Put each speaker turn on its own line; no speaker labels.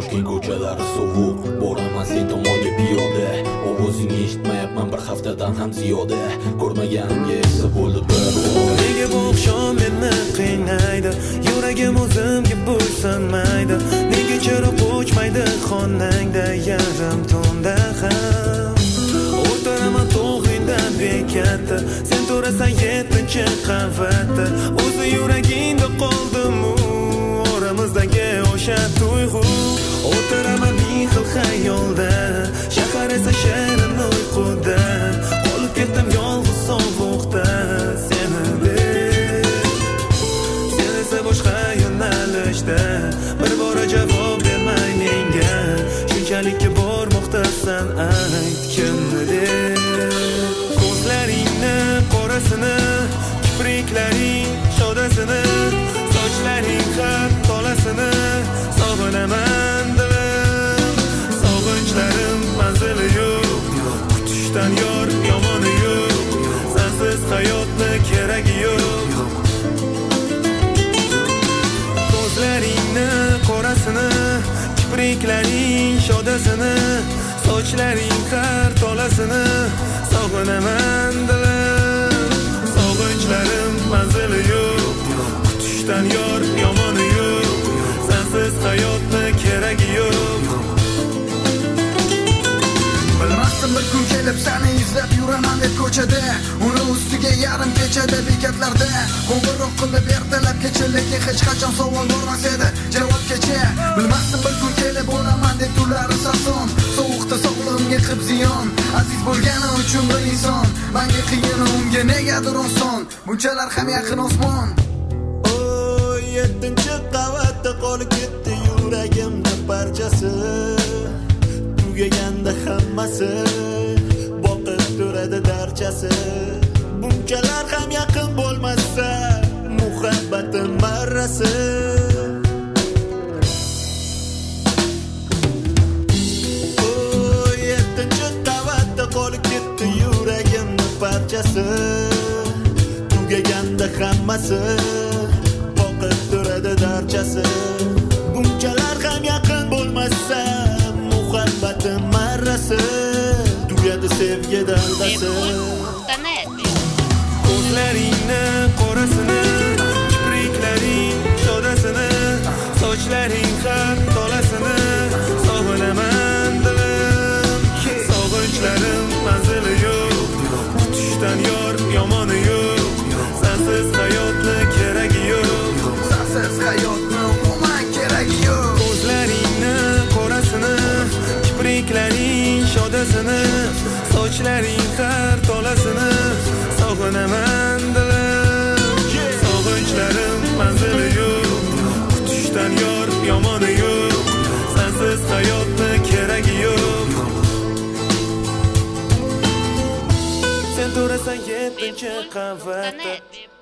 Toshkent ko'chalari sovuq, boraman sen tomonga piyoda. Ovozingni eshitmayapman bir haftadan ham ziyoda. Ko'rmaganimga esa bo'ldi bir oy.
Nega bu oqshom meni qiynaydi? Yuragim o'zimga bo'ysunmaydi. Nega chiroq o'chmaydi xonangda yarim tunda ham? O'tiraman tog'ingda bekatda, sen turasan 7-chi qavatda. O'zi yuragingda qoldim-u oramizdagi o'sha tuyg'u. O'tiraman ming xil xayolda, shahar esa shirin uyquda. Qolib ketdim yolg'iz sovuqda seni deb. Sen esa boshqa yo'nalishda, bir bora javob bermay menga. Shunchalikka bormoqdasan, ayt kimni deb. Ko'zlaringni qorasini, kipriklaring shodasini, sochlaring har tolasini sog'inaman dilim. Sog'inchlarim manzili yo'q, kutishdan yor yomoni yo'q. Sensiz hayotni keragi yo'q. Ko'zlaringni qorasini, kipriklaring shodasini, sochlaring har tolasini sog'inaman dilim. Sog'inchlarim manzili yo'q, kutishdan yor yomoni yo'q. Sensiz hayotni keragi yo'q.
Bilmasdim bir kun kelib seni izlab yuraman deb ko'chada, uni ustiga yarim kechada bekatlarda qo'ng'iroq qilib ertalab kecha, lekin hech qachon savol bo'lmas edi javob kecha. Bilmasdim bir kun kelib bo'laman deb tunlari sason, sovuqda sog'lig'imga qilib ziyon. Aziz bo'lgani uchun bir inson, menga qiyin, unga negadir oson. Bunchalar ham yaqin osmon.
7-chi qavatda qolib ketdi yuragimda parchasi. Tugaganda hammasi, boqib turadi darchasi. Bunchalar ham yaqin bo'lmasa, muhabbatim marrasi. 7-chi qavatda qolib ketdi yuragimda parchasi. Tugaganda hammasi, boqib turadi darchasi. Bunchalar ham yaqin bo'lmasa, muhabbatim marrasi. Tugadi sevgi daldasi. Ko'zlaringni qorasini, kipriklaring shodasini, sochlaring har tolasini sog'inaman dilim. Sog'inchlarim manzili yo'q, kutishdan yor yomoni yo'q. Sensiz hayotni keragi yo'q.
Sensiz hayotni umuman keragi yo'q.
Ko'zlaringni qorasini, kipriklaring shodasini, sochlaring har tolasini sog'inaman dilim. Sog'inchlarim manzili yo'q, kutishdan yor yomoni yo'q. Sensiz hayotni keragi yo'q. Sen turasan 7-chi qavatda.